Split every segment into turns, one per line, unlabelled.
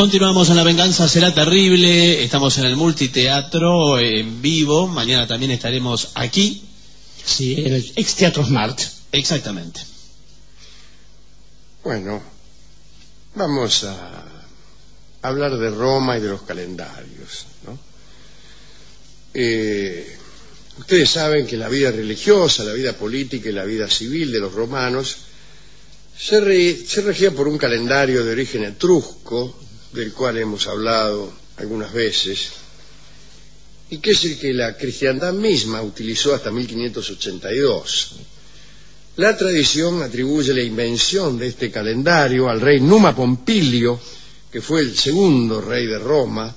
Continuamos en La Venganza Será Terrible. Estamos en el Multiteatro en vivo. Mañana también estaremos aquí.
Sí, en el ex Teatro Smart.
Exactamente.
Bueno, vamos a hablar de Roma y de los calendarios, ¿no? Ustedes saben que la vida religiosa, la vida política y la vida civil de los romanos se regía por un calendario de origen etrusco, del cual hemos hablado algunas veces, y que es el que la cristiandad misma utilizó hasta 1582. La tradición atribuye la invención de este calendario al rey Numa Pompilio, que fue el segundo rey de Roma,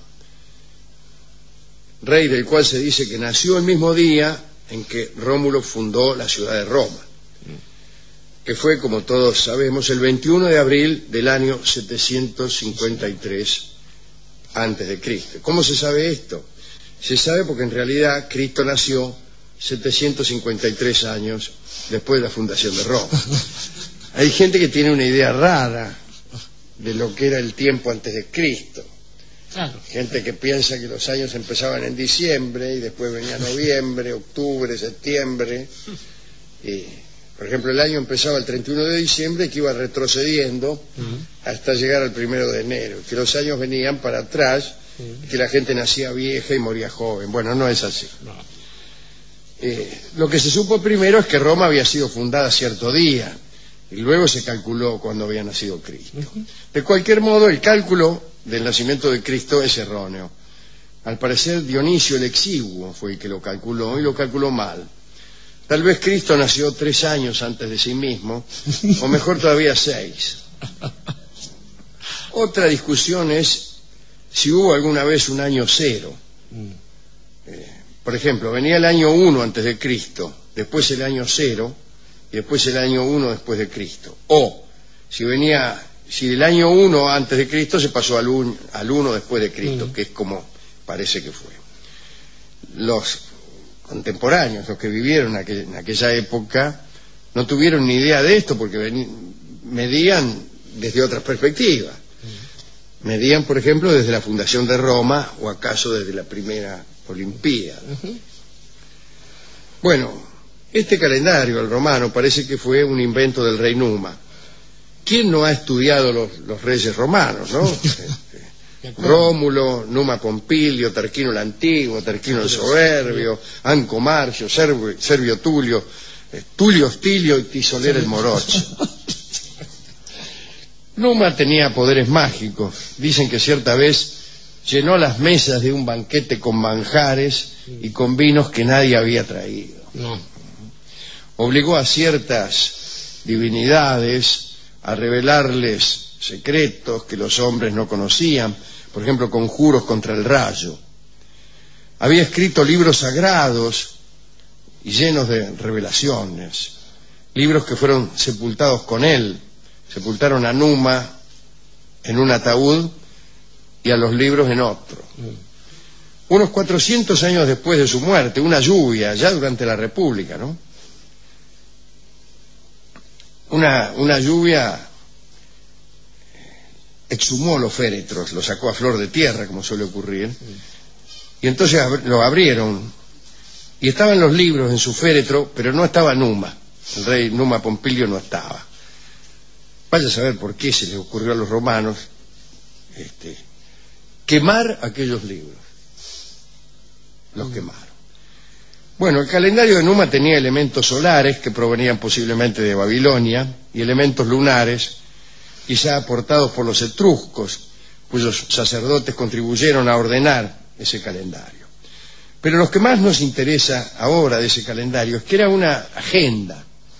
rey del cual se dice que nació el mismo día en que Rómulo fundó la ciudad de Roma, que fue, como todos sabemos, el 21 de abril del año 753 antes de Cristo. ¿Cómo se sabe esto? Se sabe porque en realidad Cristo nació 753 años después de la fundación de Roma. Hay gente que tiene una idea rara de lo que era el tiempo antes de Cristo.
Claro.
Gente que piensa que los años empezaban en diciembre y después venía noviembre, octubre, septiembre. Por ejemplo, el año empezaba el 31 de diciembre y que iba retrocediendo hasta llegar al 1 de enero. Que los años venían para atrás, que la gente nacía vieja y moría joven. Bueno, no es así.
No.
Lo que se supo primero es que Roma había sido fundada cierto día y luego se calculó cuando había nacido Cristo. De cualquier modo, el cálculo del nacimiento de Cristo es erróneo. Al parecer, Dionisio el Exiguo fue el que lo calculó y lo calculó mal. Tal vez Cristo nació 3 años antes de sí mismo, o mejor todavía 6. Otra discusión es si hubo alguna vez un año cero. Por ejemplo, venía el año 1 antes de Cristo, después el año 0 y después el año 1 después de Cristo. O si del año 1 antes de Cristo se pasó al 1 después de Cristo, que es como parece que fue. Los contemporáneos, los que vivieron en aquella época, no tuvieron ni idea de esto porque medían desde otras perspectivas. Medían, por ejemplo, desde la fundación de Roma o acaso desde la primera Olimpíada. Bueno, este calendario, el romano, parece que fue un invento del rey Numa. ¿Quién no ha estudiado los reyes romanos, no? Rómulo, Numa Pompilio, Tarquino el Antiguo, Tarquino el Soberbio, Anco Marcio, Servio Tulio, Tulio Hostilio y Tisolera el Morocho. Numa tenía poderes mágicos. Dicen que cierta vez llenó las mesas de un banquete con manjares y con vinos que nadie había traído. Obligó a ciertas divinidades a revelarles secretos que los hombres no conocían, por ejemplo, conjuros contra el rayo. Había escrito libros sagrados y llenos de revelaciones, libros que fueron sepultados con él. Sepultaron a Numa en un ataúd y a los libros en otro. Unos 400 años después de su muerte, una lluvia, ya durante la República, ¿no? Una lluvia exhumó los féretros, los sacó a flor de tierra, como suele ocurrir, y entonces lo abrieron, y estaban los libros en su féretro, pero no estaba Numa. El rey Numa Pompilio no estaba. Vaya a saber por qué se les ocurrió a los romanos quemar aquellos libros. Los quemaron. Bueno, el calendario de Numa tenía elementos solares que provenían posiblemente de Babilonia y elementos lunares, quizá aportados por los etruscos, cuyos sacerdotes contribuyeron a ordenar ese calendario. Pero lo que más nos interesa ahora de ese calendario es que era una agenda.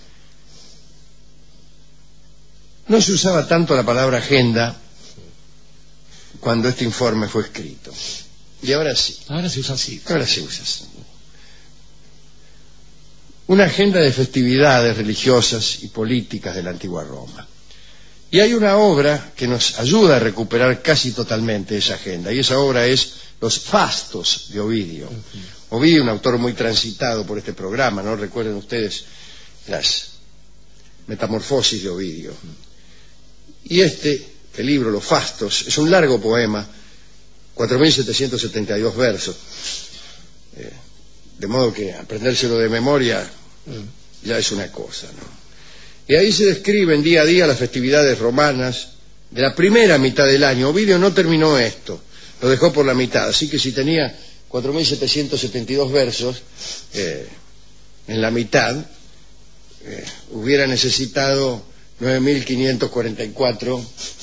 No se usaba tanto la palabra agenda cuando este informe fue escrito. Y ahora sí.
Ahora se usa así.
Ahora se usa así. Una agenda de festividades religiosas y políticas de la antigua Roma. Y hay una obra que nos ayuda a recuperar casi totalmente esa agenda, y esa obra es Los Fastos de Ovidio. Ovidio, un autor muy transitado por este programa, ¿no? Recuerden ustedes las Metamorfosis de Ovidio. Y este este libro, Los Fastos, es un largo poema, 4.772 versos, de modo que aprendérselo de memoria ya es una cosa, ¿no? Y ahí se describen día a día las festividades romanas de la primera mitad del año. Ovidio no terminó esto, lo dejó por la mitad, así que si tenía 4.772 versos, en la mitad hubiera necesitado 9.544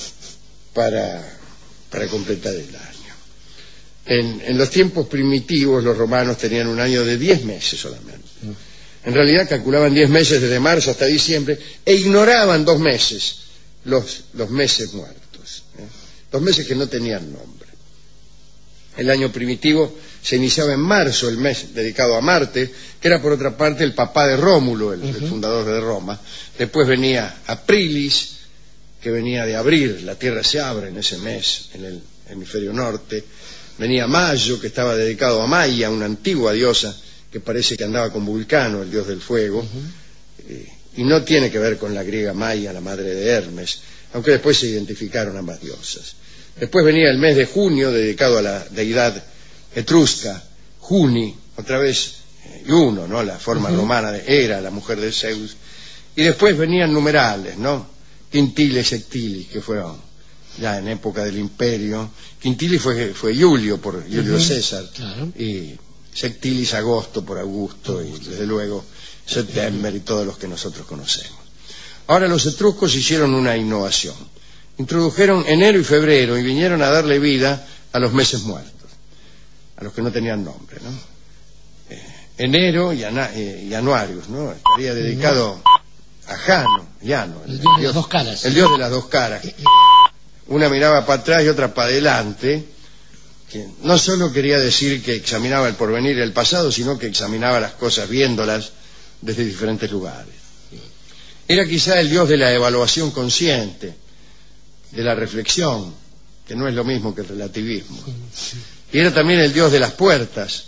para completar el año. En los tiempos primitivos los romanos tenían un año de 10 meses solamente. En realidad calculaban 10 meses desde marzo hasta diciembre e ignoraban 2 meses, los meses muertos, 2 meses que no tenían nombre. El año primitivo se iniciaba en marzo, el mes dedicado a Marte, que era por otra parte el papá de Rómulo, el fundador de Roma. Después venía Aprilis, que venía de abrir, la tierra se abre en ese mes en el hemisferio norte. Venía Mayo, que estaba dedicado a Maia, una antigua diosa que parece que andaba con Vulcano, el dios del fuego, y no tiene que ver con la griega Maia, la madre de Hermes, aunque después se identificaron ambas diosas. Después venía el mes de junio, dedicado a la deidad etrusca, Juni, otra vez Juno, ¿no? La forma romana de Hera, la mujer de Zeus. Y después venían numerales, ¿no? Quintiles, Sectilis, que fueron ya en época del imperio. Quintilis fue Julio, por Julio César, claro. Y Sectilis, agosto, por Augusto, y desde luego September y todos los que nosotros conocemos. Ahora los etruscos hicieron una innovación. Introdujeron enero y febrero y vinieron a darle vida a los meses muertos, a los que no tenían nombre, ¿no? Enero y Januarius, ¿no? Estaría dedicado a Jano, el dios de las dos caras. El dios de las dos caras. Una miraba para atrás y otra para adelante, que no solo quería decir que examinaba el porvenir y el pasado, sino que examinaba las cosas viéndolas desde diferentes lugares. Era quizá el dios de la evaluación consciente, de la reflexión, que no es lo mismo que el relativismo. Y era también el dios de las puertas.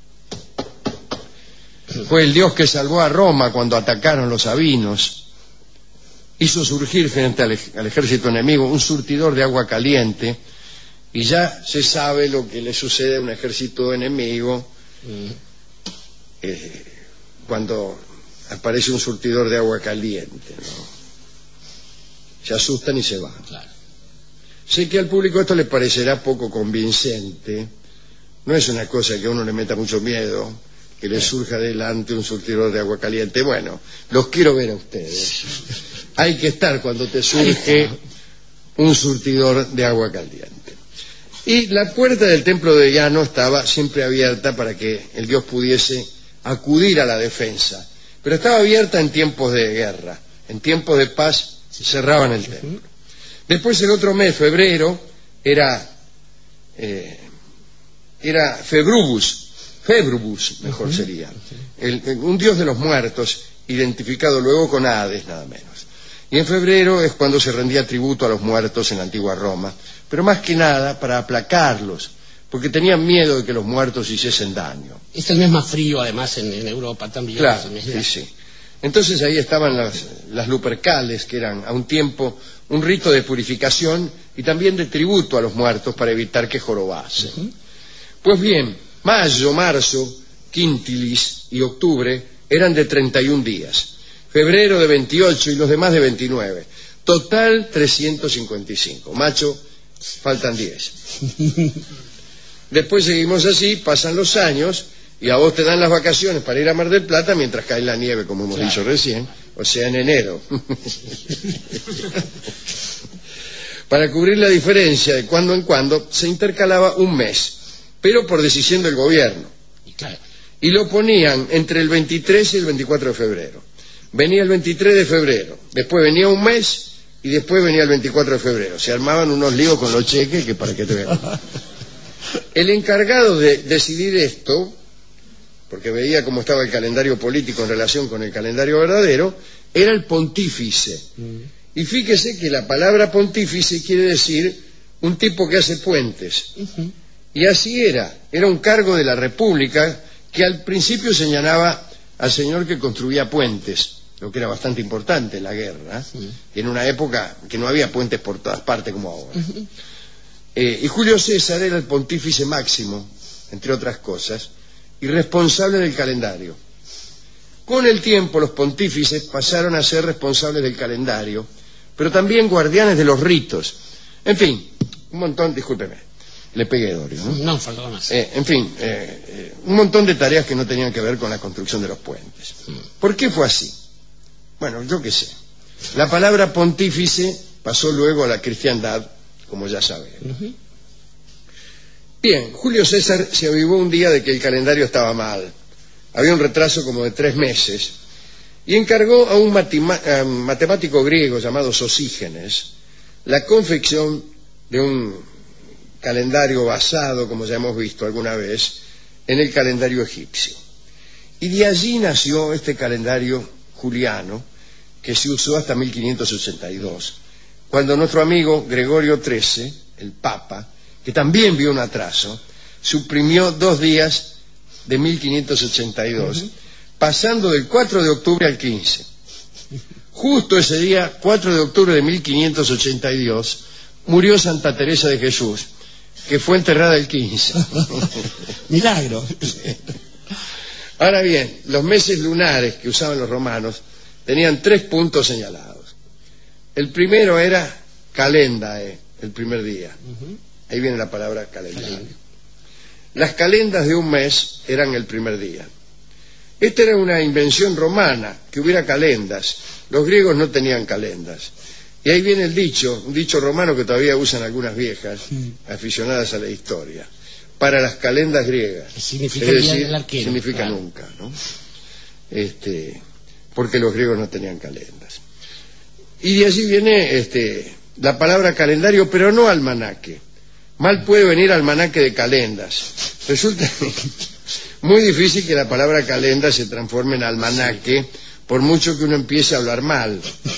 Fue el dios que salvó a Roma cuando atacaron los sabinos. Hizo surgir frente al ejército enemigo un surtidor de agua caliente, y ya se sabe lo que le sucede a un ejército enemigo cuando aparece un surtidor de agua caliente, ¿no? Se asustan y se van. Claro. Sé que al público esto le parecerá poco convincente. No es una cosa que a uno le meta mucho miedo, que le surja delante un surtidor de agua caliente. Bueno, los quiero ver a ustedes. Hay que estar cuando te surge un surtidor de agua caliente. Y la puerta del templo de Llano estaba siempre abierta para que el dios pudiese acudir a la defensa. Pero estaba abierta en tiempos de guerra. En tiempos de paz cerraban el templo. Después el otro mes, febrero, era Februbus, mejor sería, un dios de los muertos, identificado luego con Hades, nada menos. Y en febrero es cuando se rendía tributo a los muertos en la antigua Roma, pero más que nada para aplacarlos, porque tenían miedo de que los muertos hiciesen daño.
Este mes más frío, además, en Europa también.
Claro, sí. Entonces ahí estaban las Lupercales, que eran a un tiempo un rito de purificación y también de tributo a los muertos para evitar que jorobasen. Pues bien, mayo, marzo, quintilis y octubre eran de 31 días, febrero de 28 y los demás de 29. Total 355. Macho, faltan 10. Después seguimos así, pasan los años y a vos te dan las vacaciones para ir a Mar del Plata mientras cae la nieve, como hemos dicho recién, o sea, en enero. Para cubrir la diferencia de cuando en cuando se intercalaba un mes, pero por decisión del gobierno. Y lo ponían entre el 23 y el 24 de febrero. Venía el 23 de febrero, después venía un mes y después venía el 24 de febrero. Se armaban unos líos con los cheques que para qué te vean. El encargado de decidir esto, porque veía cómo estaba el calendario político en relación con el calendario verdadero, era el pontífice. Y fíjese que la palabra pontífice quiere decir un tipo que hace puentes. Y así era un cargo de la República que al principio señalaba al señor que construía puentes, lo que era bastante importante en la guerra, y en una época que no había puentes por todas partes como ahora. Y Julio César era el pontífice máximo, entre otras cosas, y responsable del calendario. Con el tiempo los pontífices pasaron a ser responsables del calendario, pero también guardianes de los ritos. En fin, un montón, discúlpeme, le pegué Dorio, ¿no?
No, faltaba más.
En fin, un montón de tareas que no tenían que ver con la construcción de los puentes. ¿Por qué fue así? Bueno, yo qué sé. La palabra pontífice pasó luego a la cristiandad, como ya sabemos. Bien, Julio César se avivó un día de que el calendario estaba mal. Había un retraso como de 3 meses. Y encargó a un matemático griego llamado Sosígenes la confección de un calendario basado, como ya hemos visto alguna vez, en el calendario egipcio. Y de allí nació este calendario juliano que se usó hasta 1582, cuando nuestro amigo Gregorio XIII, el Papa, que también vio un atraso, suprimió 2 días de 1582, pasando del 4 de octubre al 15. Justo ese día, 4 de octubre de 1582, murió Santa Teresa de Jesús, que fue enterrada el 15.
Milagro.
Ahora bien, los meses lunares que usaban los romanos tenían 3 puntos señalados. El primero era calendae, el primer día. Ahí viene la palabra calendario. Las calendas de un mes eran el primer día. Esta era una invención romana, que hubiera calendas. Los griegos no tenían calendas. Y ahí viene el dicho, un dicho romano que todavía usan algunas viejas aficionadas a la historia, para las calendas griegas.
Significa
es decir,
el arquero,
significa
claro.
nunca, ¿no? Porque los griegos no tenían calendas. Y de allí viene la palabra calendario, pero no almanaque. Mal puede venir almanaque de calendas. Resulta muy difícil que la palabra calenda se transforme en almanaque, por mucho que uno empiece a hablar mal.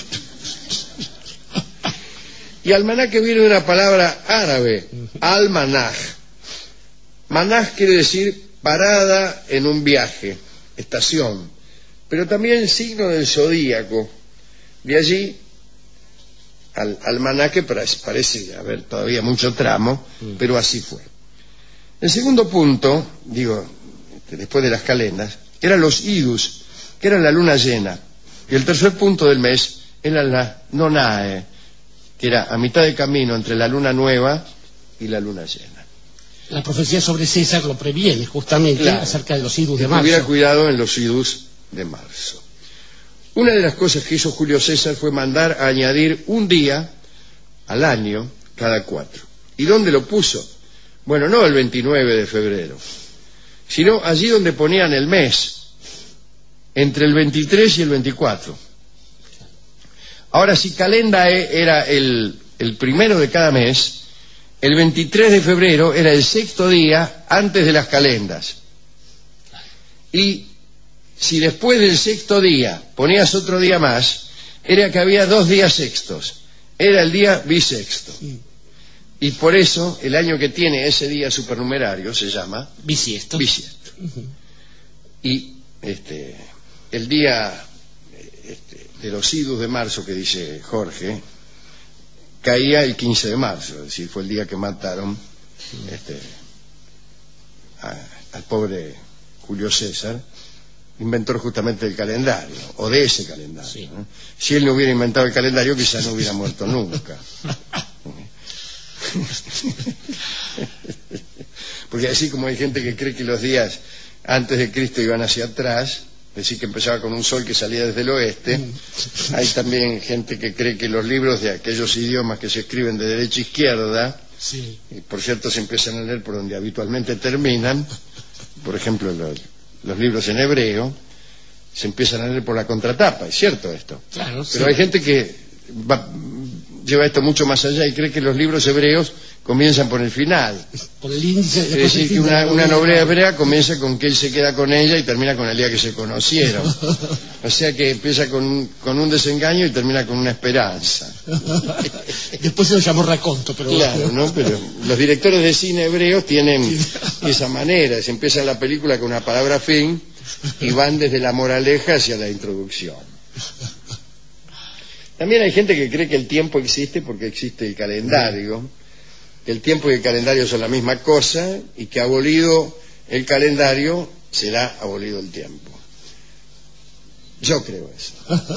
Y almanaque viene de una palabra árabe, al-manaj. Manaj quiere decir parada en un viaje, estación, pero también signo del zodíaco. De allí, almanaque parece haber todavía mucho tramo, pero así fue. El segundo punto, después de las calendas, eran los idus, que eran la luna llena. Y el tercer punto del mes era la nonae, que era a mitad de camino entre la luna nueva y la luna llena.
La profecía sobre César lo previene justamente acerca de los idus de marzo.
Tuviera cuidado en los idus de marzo. Una de las cosas que hizo Julio César fue mandar a añadir un día al año cada 4. ¿Y dónde lo puso? Bueno, no el 29 de febrero, sino allí donde ponían el mes, entre el 23 y el 24. Ahora, si calendae era el primero de cada mes, el 23 de febrero era el 6º día antes de las calendas. Y si después del 6º día ponías otro día más, era que había 2 días sextos. Era el día bisexto. Y por eso el año que tiene ese día supernumerario se llama
bisiesto.
Y el día de los idus de marzo que dice Jorge caía el 15 de marzo, es decir, fue el día que mataron al pobre Julio César, inventor justamente del calendario, o de ese calendario. Sí. Si él no hubiera inventado el calendario, quizás no hubiera muerto nunca. Porque así como hay gente que cree que los días antes de Cristo iban hacia atrás, es decir, que empezaba con un sol que salía desde el oeste, hay también gente que cree que los libros de aquellos idiomas que se escriben de derecha a izquierda, y por cierto se empiezan a leer por donde habitualmente terminan, por ejemplo los libros en hebreo, se empiezan a leer por la contratapa, ¿es cierto esto?
Claro,
pero hay gente que lleva esto mucho más allá y cree que los libros hebreos comienzan por el final.
Por el índice.
Es decir, que una novela hebrea comienza con que él se queda con ella y termina con el día que se conocieron. O sea que empieza con un desengaño y termina con una esperanza.
Después se lo llamó raconto, pero...
Claro, ¿no? Pero los directores de cine hebreos tienen esa manera. Se empieza la película con una palabra fin y van desde la moraleja hacia la introducción. También hay gente que cree que el tiempo existe porque existe el calendario, que el tiempo y el calendario son la misma cosa y que abolido el calendario será abolido el tiempo. Yo creo eso.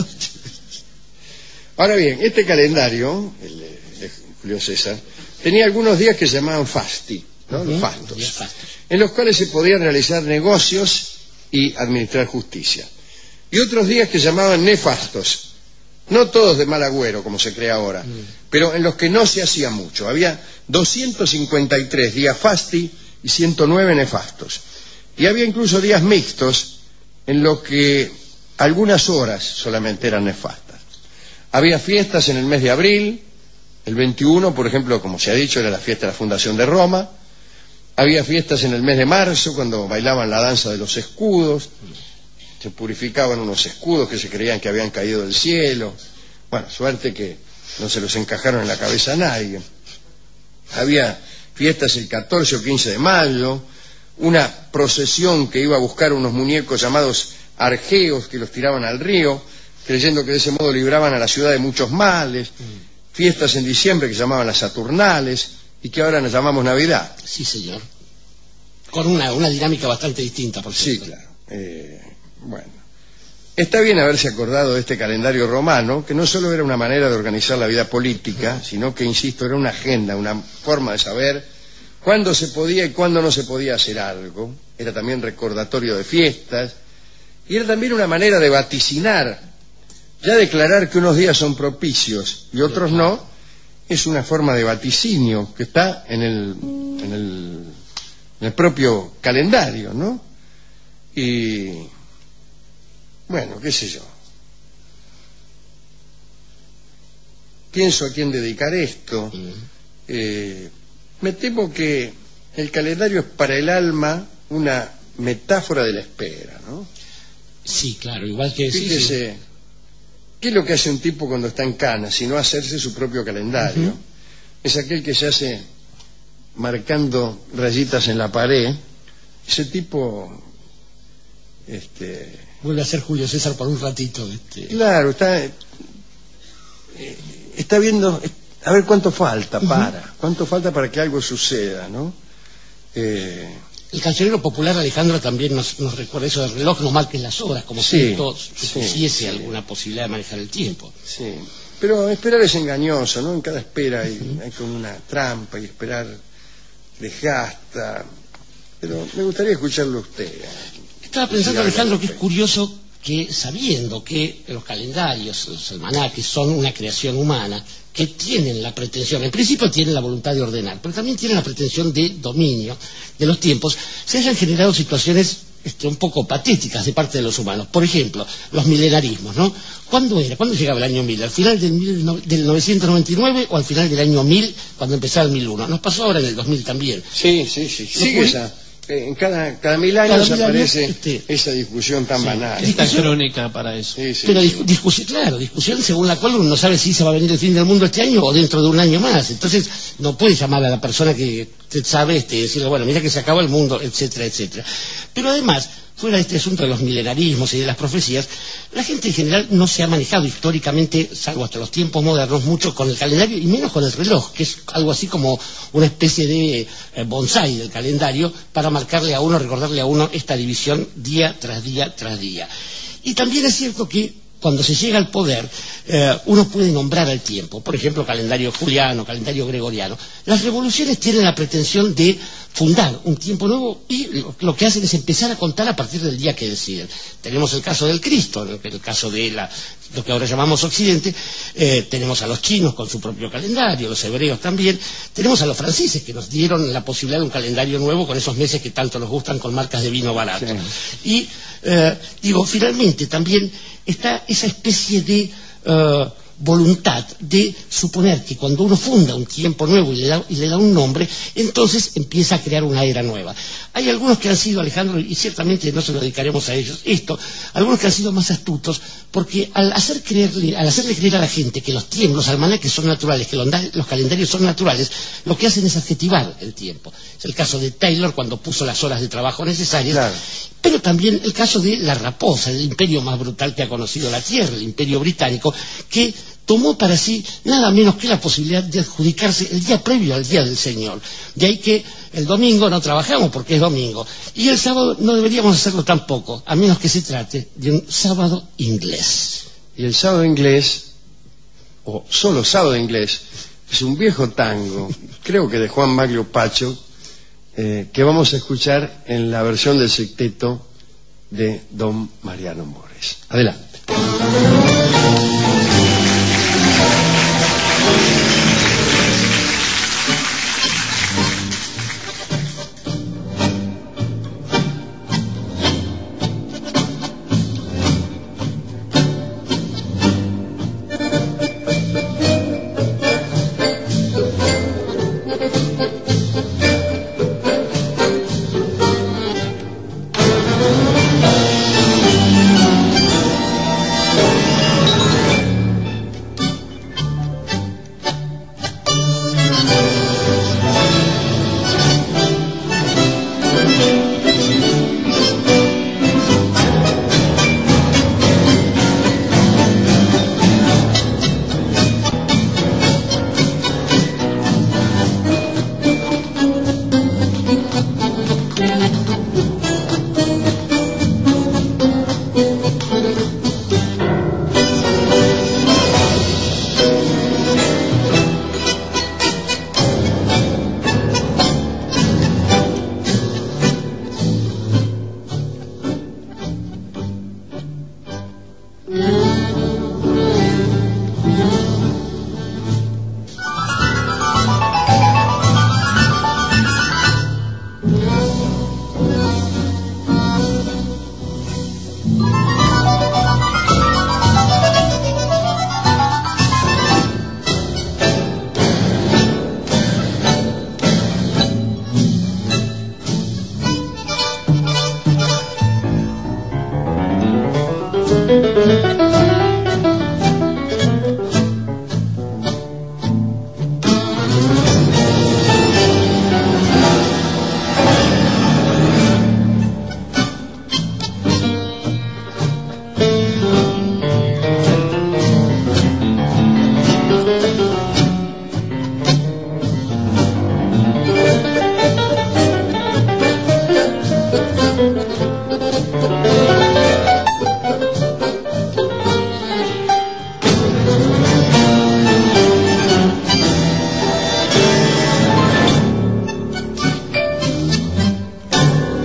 Ahora bien, este calendario, el de Julio César, tenía algunos días que se llamaban fasti, ¿no? Los fastos, en los cuales se podían realizar negocios y administrar justicia. Y otros días que se llamaban nefastos, no todos de mal agüero, como se cree ahora, pero en los que no se hacía mucho. Había 253 días fasti y 109 nefastos. Y había incluso días mixtos en los que algunas horas solamente eran nefastas. Había fiestas en el mes de abril, el 21, por ejemplo, como se ha dicho, era la fiesta de la fundación de Roma. Había fiestas en el mes de marzo, cuando bailaban la danza de los escudos. Se purificaban unos escudos que se creían que habían caído del cielo. Bueno, suerte que no se los encajaron en la cabeza a nadie. Había fiestas el 14 o 15 de mayo, una procesión que iba a buscar unos muñecos llamados argeos que los tiraban al río, creyendo que de ese modo libraban a la ciudad de muchos males. Fiestas en diciembre que se llamaban las Saturnales y que ahora nos llamamos Navidad.
Sí, señor. Con una dinámica bastante distinta, por cierto.
Sí, claro. Bueno, está bien haberse acordado de este calendario romano, que no solo era una manera de organizar la vida política, sino que, insisto, era una agenda, una forma de saber cuándo se podía y cuándo no se podía hacer algo. Era también recordatorio de fiestas, y era también una manera de vaticinar. Ya declarar que unos días son propicios y otros no, es una forma de vaticinio que está en el propio calendario, ¿no? Y bueno, qué sé yo. Pienso a quién dedicar esto. Me temo que el calendario es para el alma una metáfora de la espera, ¿no?
Sí, claro, igual que...
Fíjese, ¿qué es lo que hace un tipo cuando está en cana, sino hacerse su propio calendario? Es aquel que se hace marcando rayitas en la pared. Ese tipo...
vuelve a ser Julio César por un ratito.
Claro, está viendo a ver cuánto falta para que algo suceda, ¿no?
El cancionero popular Alejandro también nos recuerda eso del reloj, no marques las horas, como si esto supusiese alguna posibilidad de manejar el tiempo.
Sí, pero esperar es engañoso, ¿no? En cada espera hay como una trampa, y esperar desgasta. Pero me gustaría escucharlo a usted.
Estaba pensando, Alejandro, que es curioso que, sabiendo que los calendarios, los almanaques, son una creación humana, que tienen la pretensión, en principio tienen la voluntad de ordenar, pero también tienen la pretensión de dominio de los tiempos, se hayan generado situaciones un poco patéticas de parte de los humanos. Por ejemplo, los milenarismos, ¿no? ¿Cuándo llegaba el año 1000? ¿Al final del 999 o al final del año 1000, cuando empezaba el 1001? Nos pasó ahora en el 2000 también.
Sí. Sigue esa. En cada 1000 años aparece esa discusión tan banal.
Esta crónica para eso.
Pero discusión según la cual uno no sabe si se va a venir el fin del mundo este año o dentro de un año más. Entonces no puede llamar a la persona que usted sabe decirle, bueno, mira que se acaba el mundo, etcétera, etcétera. Pero además, fuera de este asunto de los milenarismos y de las profecías, la gente en general no se ha manejado históricamente, salvo hasta los tiempos modernos, mucho con el calendario y menos con el reloj, que es algo así como una especie de bonsái del calendario para marcarle a uno, recordarle a uno esta división día tras día tras día. Y también es cierto que cuando se llega al poder, uno puede nombrar al tiempo, por ejemplo, calendario juliano, calendario gregoriano. Las revoluciones tienen la pretensión de fundar un tiempo nuevo y lo que hacen es empezar a contar a partir del día que deciden. Tenemos el caso del Cristo, el caso de lo que ahora llamamos Occidente, tenemos a los chinos con su propio calendario, los hebreos también, tenemos a los franceses que nos dieron la posibilidad de un calendario nuevo con esos meses que tanto nos gustan con marcas de vino barato. Sí. Y finalmente también está esa especie de voluntad de suponer que cuando uno funda un tiempo nuevo y le da un nombre, entonces empieza a crear una era nueva. Hay algunos que han sido, Alejandro, y ciertamente no se lo dedicaremos a ellos, algunos que han sido más astutos, porque al hacerle creer a la gente que los almanaques son naturales, que los calendarios son naturales, lo que hacen es adjetivar el tiempo. Es el caso de Taylor cuando puso las horas de trabajo necesarias, claro. Pero también el caso de la raposa, el imperio más brutal que ha conocido la Tierra, el imperio británico, que tomó para sí nada menos que la posibilidad de adjudicarse el día previo al día del Señor. De ahí que el domingo no trabajamos porque es domingo, y el sábado no deberíamos hacerlo tampoco, a menos que se trate de un sábado inglés.
Y el sábado inglés, o solo sábado inglés, es un viejo tango, creo que de Juan Maglio Pacho, que vamos a escuchar en la versión del sexteto de don Mariano Mores. Adelante.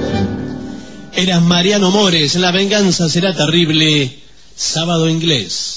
Era Mariano Mores, La venganza será terrible, sábado inglés.